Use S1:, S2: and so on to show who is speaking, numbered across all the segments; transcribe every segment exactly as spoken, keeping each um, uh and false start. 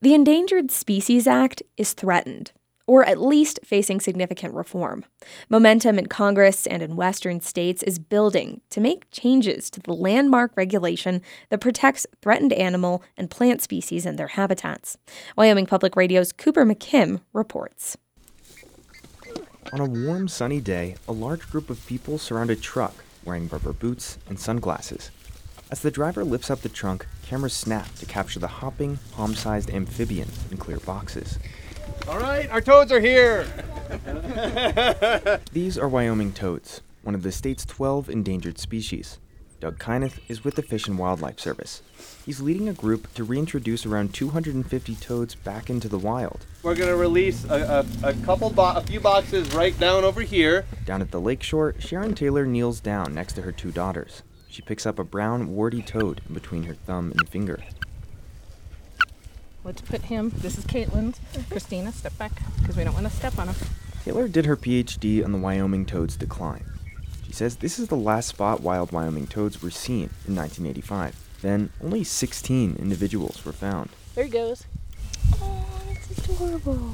S1: The Endangered Species Act is threatened, or at least facing significant reform. Momentum in Congress and in western states is building to make changes to the landmark regulation that protects threatened animal and plant species and their habitats. Wyoming Public Radio's Cooper McKim reports.
S2: On a warm, sunny day, a large group of people surround a truck wearing rubber boots and sunglasses. As the driver lifts up the trunk, cameras snap to capture the hopping, palm-sized amphibian in clear boxes.
S3: All right, our toads are here!
S2: These are Wyoming toads, one of the state's twelve endangered species. Doug Kyneth is with the Fish and Wildlife Service. He's leading a group to reintroduce around two hundred fifty toads back into the wild.
S3: We're going to release a, a, a couple, bo- a few boxes right down over here.
S2: Down at the lakeshore, Sharon Taylor kneels down next to her two daughters. She picks up a brown, warty toad in between her thumb and finger.
S4: Let's put him, this is Caitlin's. Christina, step back, because we don't want to step on him.
S2: Taylor did her P H D on the Wyoming toad's decline. She says this is the last spot wild Wyoming toads were seen in nineteen eighty-five. Then, only sixteen individuals were found.
S4: There he goes. Oh, that's adorable.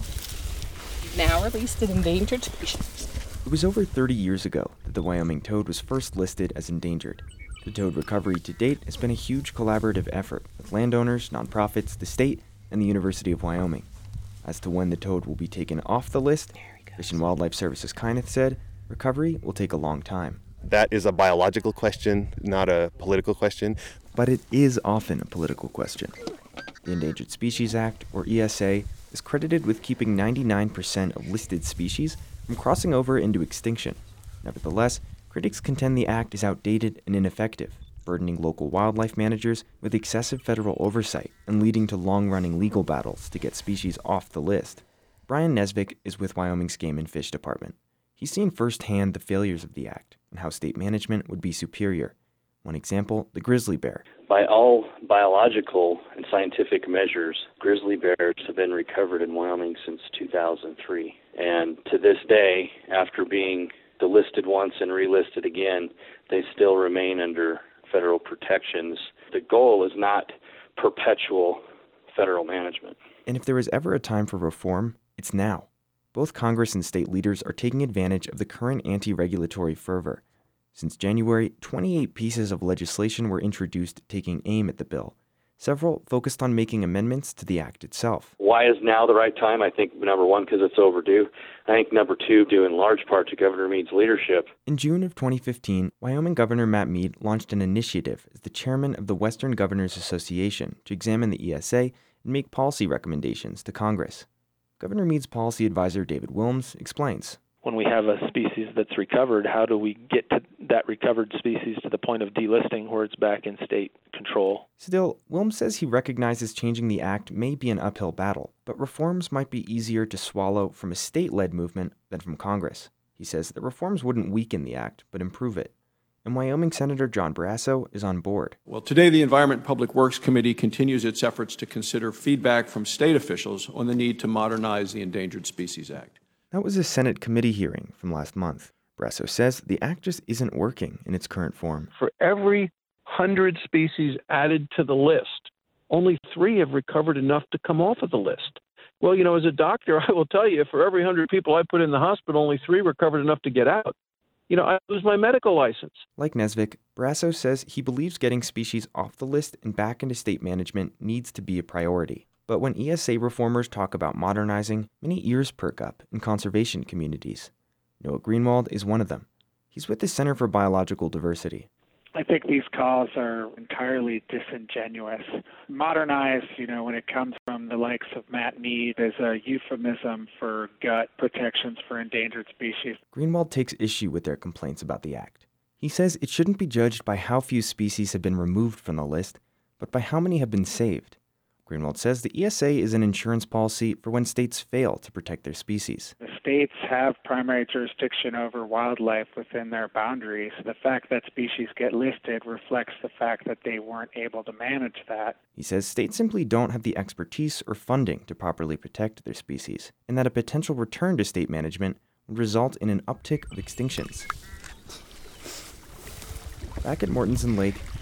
S4: Now released an endangered species.
S2: It was over thirty years ago that the Wyoming toad was first listed as endangered. The toad recovery to date has been a huge collaborative effort with landowners, nonprofits, the state, and the University of Wyoming. As to when the toad will be taken off the list, Fish and Wildlife Service's Kyneth said recovery will take a long time.
S5: That is a biological question, not a political question.
S2: But it is often a political question. The Endangered Species Act, or E S A, is credited with keeping ninety-nine percent of listed species from crossing over into extinction. Nevertheless, critics contend the act is outdated and ineffective, burdening local wildlife managers with excessive federal oversight and leading to long-running legal battles to get species off the list. Brian Nesvik is with Wyoming's Game and Fish Department. He's seen firsthand the failures of the act and how state management would be superior. One example, the grizzly bear.
S6: By all biological and scientific measures, grizzly bears have been recovered in Wyoming since two thousand three. And to this day, after being delisted once and relisted again, they still remain under federal protections. The goal is not perpetual federal management.
S2: And if there is ever a time for reform, it's now. Both Congress and state leaders are taking advantage of the current anti-regulatory fervor. Since January, twenty-eight pieces of legislation were introduced taking aim at the bill. Several focused on making amendments to the act itself.
S6: Why is now the right time? I think, number one, because it's overdue. I think, number two, due in large part to Governor Mead's leadership.
S2: In June of twenty fifteen, Wyoming Governor Matt Mead launched an initiative as the chairman of the Western Governors Association to examine the E S A and make policy recommendations to Congress. Governor Mead's policy advisor, David Wilms, explains.
S7: When we have a species that's recovered, how do we get to that recovered species to the point of delisting where it's back in state control?
S2: Still, Wilms says he recognizes changing the act may be an uphill battle, but reforms might be easier to swallow from a state-led movement than from Congress. He says that reforms wouldn't weaken the act, but improve it. And Wyoming Senator John Barrasso is on board.
S8: Well, today the Environment and Public Works Committee continues its efforts to consider feedback from state officials on the need to modernize the Endangered Species Act.
S2: That was a Senate committee hearing from last month. Barrasso says the act just isn't working in its current form.
S9: For every hundred species added to the list, only three have recovered enough to come off of the list. Well, you know, as a doctor, I will tell you, for every hundred people I put in the hospital, only three recovered enough to get out. You know, I lose my medical license.
S2: Like Nesvik, Barrasso says he believes getting species off the list and back into state management needs to be a priority. But when E S A reformers talk about modernizing, many ears perk up in conservation communities. Noah Greenwald is one of them. He's with the Center for Biological Diversity.
S10: I think these calls are entirely disingenuous. Modernize, you know, when it comes from the likes of Matt Mead, is a euphemism for gut protections for endangered species.
S2: Greenwald takes issue with their complaints about the act. He says it shouldn't be judged by how few species have been removed from the list, but by how many have been saved. Greenwald says the E S A is an insurance policy for when states fail to protect their species.
S10: The states have primary jurisdiction over wildlife within their boundaries. The fact that species get listed reflects the fact that they weren't able to manage that.
S2: He says states simply don't have the expertise or funding to properly protect their species, and that a potential return to state management would result in an uptick of extinctions. Back at Mortensen Lake,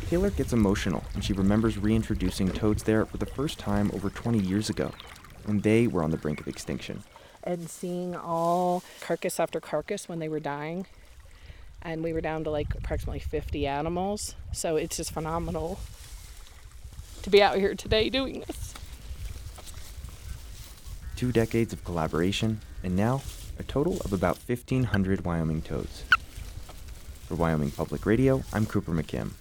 S2: Taylor gets emotional when she remembers reintroducing toads there for the first time over twenty years ago, when they were on the brink of extinction.
S4: And seeing all carcass after carcass when they were dying. And we were down to like approximately fifty animals. So it's just phenomenal to be out here today doing this.
S2: Two decades of collaboration, and now a total of about fifteen hundred Wyoming toads. For Wyoming Public Radio, I'm Cooper McKim.